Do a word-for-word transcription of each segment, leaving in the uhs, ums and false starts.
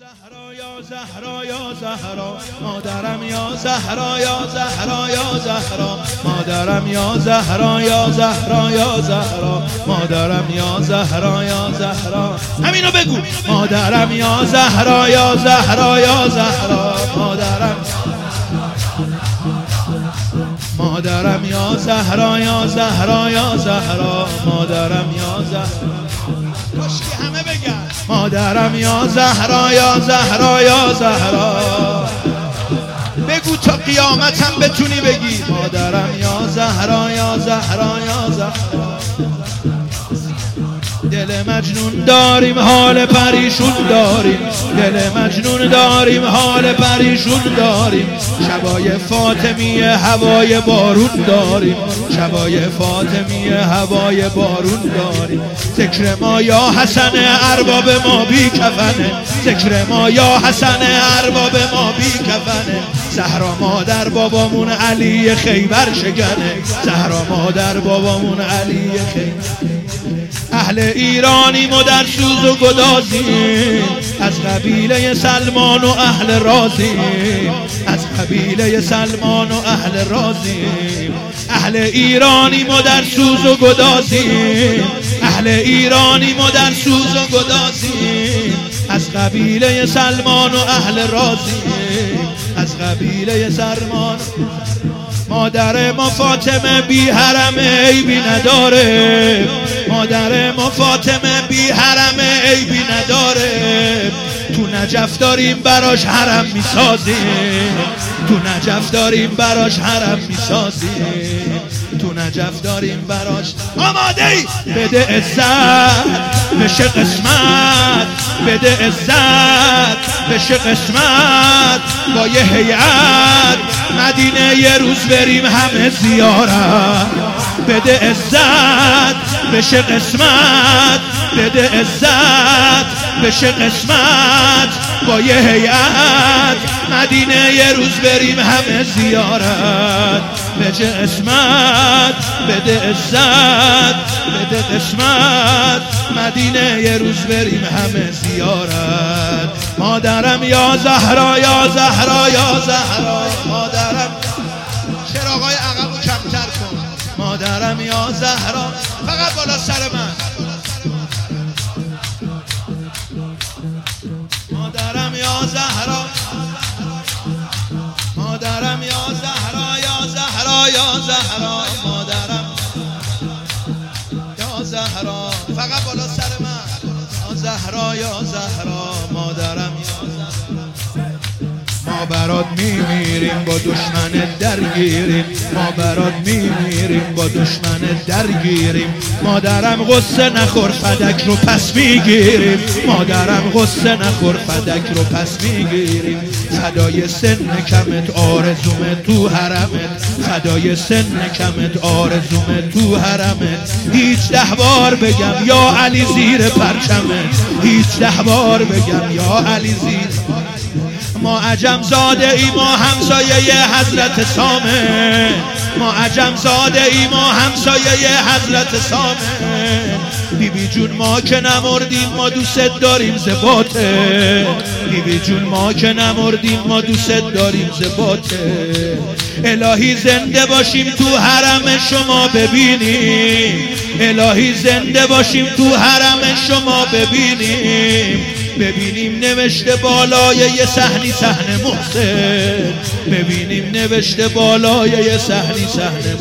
زهرا یا زهرا یا زهرا مادرم یا زهرا یا زهرا یا زهرا مادرم یا زهرا یا زهرا یا زهرا مادرم یا زهرا یا زهرا همینو بگو مادرم یا زهرا یا زهرا یا زهرا مادرم مادرم یا زهرا یا زهرا یا زهرا مادرم یا زهرا کاشکی همه بگن مادرم یا زهرا یا زهرا یا زهرا بگو تا قیامتم بتونی بگی مادرم یا زهرا یا زهرا یا زهرا دل مجنون داریم حال پریشون داریم دل مجنون داریم حال پریشون داریم شبای فاطمی هوای بارون داریم شبای فاطمی هوای بارون داریم ذکر ما یا حسن ارباب ما بی کفنه ذکر ما یا حسن ارباب ما بی کفنه زهرا مادر بابامون علی خیبر شکنه زهرا مادر بابامون علی خیبر اهل ایرانیم و در سوز و گدازیم از قبیله سلمان و اهل رازیم از قبیله سلمان و اهل رازیم اهل ایرانیم و در سوز و گدازیم اهل ایرانیم و در سوز و گدازیم از قبیله سلمان و اهل رازیم از قبیله سلمان مادر ما فاطمه بی حرم عیبی نداره مادر ما فاطمه بی حرم عیبی نداره تو نجف داریم براش حرم میسازیم تو نجف داریم براش حرم میسازیم تو نجف داریم براش آماده ای بده عزت بشه قسمت بده عزت بشه قسمت با یه هیئت مدینه یه روز بریم همه زیارت بده عزت بشه قسمت بده عزت بشه قسمت با یه هیئت مدینه یه روز بریم همه زیارت بشه قسمت بده عزت بده قسمت مدینه یه روز بریم همه زیارت مادرم یا زهرا یا زهرا یا زهرا مادرم چراغای عقبو کمتر کن مادرم یا زهرا فقط بالا سر من مادرم یا زهرا مادرم یا زهرا یا زهرا یا زهرا مادرم یا زهرا فقط بالا سر من یا زهرا یا زهرا مادرم یا زهرا ما برات میمیریم با دشمن درگیریم ما برات میمیریم با دشمن درگیریم مادرم غصه نخور فدک رو پس میگیریم مادرم غصه نخور فدک رو پس میگیریم فدای سن کمت آرزوم تو حرمت فدای سن کمت آرزوم تو حرمت هیچ ده بار بگم یا علی زیر پرچمت هیچ ده بار بگم یا علی زیر ما عجم زاده ای ما همسایه حضرت سامه ما عجم زاده ای ما همسایه حضرت سامه بی بی جون ما که نمردیم ما دوست داریم زباته بی بی جون ما که نمردیم ما دوست داریم زباته الهی زنده باشیم تو حرم شما ببینیم الهی زنده باشیم تو حرم شما ببینیم ببینیم نوشته بالای یه صحنی صحن محسن ببینیم نوشته بالای یه صحنی صحن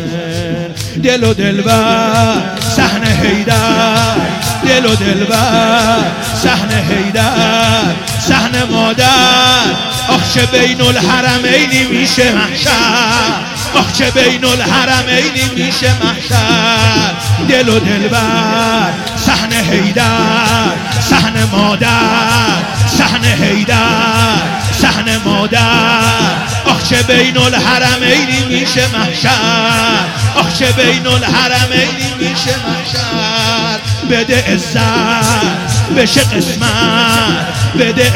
محسن دل و دلبر صحن حیدر دل و دلبر صحن حیدر صحن مادر آخ چه بین الحرمینی میشه محشر آخ چه بین الحرمینی میشه محشر دل و دلبر صحن حیدر صحن مادر صحن حیدر صحن مادر آخ چه بین الحرمینی میشه محشر آخ چه بین الحرمینی میشه محشر بده عزت بشه قسمت بده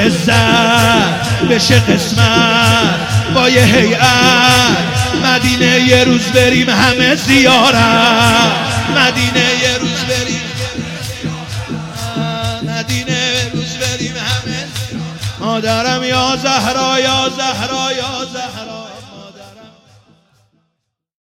عزت بشه قسمت با یه هیئت مدینه یه روز بریم همه زیارت مدینه یه روز بریم مدینه یه روز بریم همه مادرم یا زهرا یا زهرا یا زهرا